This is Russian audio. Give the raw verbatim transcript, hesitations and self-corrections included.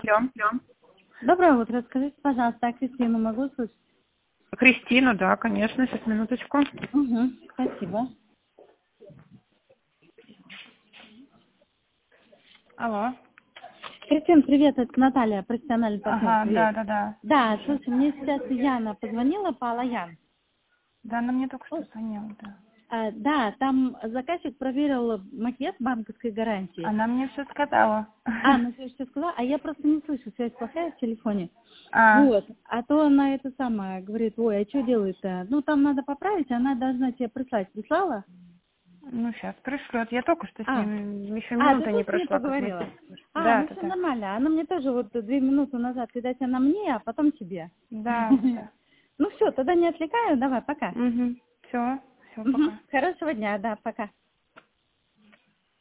Алло. Доброе утро. Скажите, пожалуйста, а Кристину могу слышать? Кристину, да, конечно, сейчас, минуточку. Угу, спасибо. Алло. Кристин, привет, это Наталья, профессиональный партнер. Ага, Привет. да, да, да. Да, Слушаю. слушай, мне сейчас Яна позвонила по Алаян. Да, она мне только что звонила, да. А, да, там заказчик проверил макет банковской гарантии. Она мне все сказала. А, ну ты что сказала? А я просто не слышу, связь плохая в телефоне. А, Вот. А то она это самое говорит, ой, а что делает-то? Ну, там надо поправить, она должна тебе прислать. Прислала? ну сейчас пришлет. Я только что с А, ним, еще а, ты минута не тоже с ней прошла, как мы поговорила? здесь. А, Да, ну да, все да. нормально. Она мне тоже вот две минуты назад, видать, она мне, а потом тебе. Да, да. Ну все, тогда не отвлекаю, давай, пока. Угу. Все, все, Мгм. пока. Хорошего дня, да, пока.